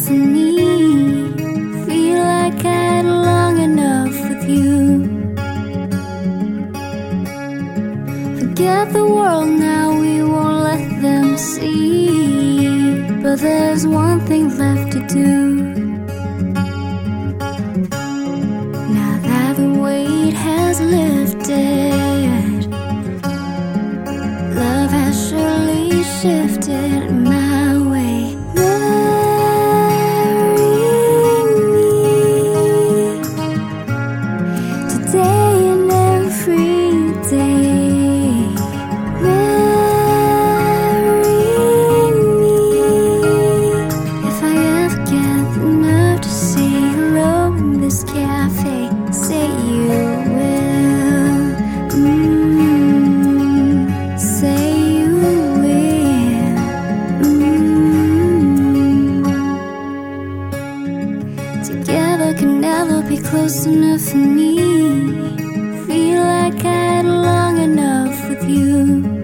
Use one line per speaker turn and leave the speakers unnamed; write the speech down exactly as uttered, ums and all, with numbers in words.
for me. Feel like I had long enough with you. Forget the world now, we won't let them see. But there's one thing left to do. Now that the weight has lifted, love has surely shifted my way. Marry me today and every day. Marry me if I ever get the nerve to say hello in this cafe. Say you will. Mm, say you will. Mm. Together can never be close enough for me. Feel like I had long enough with you.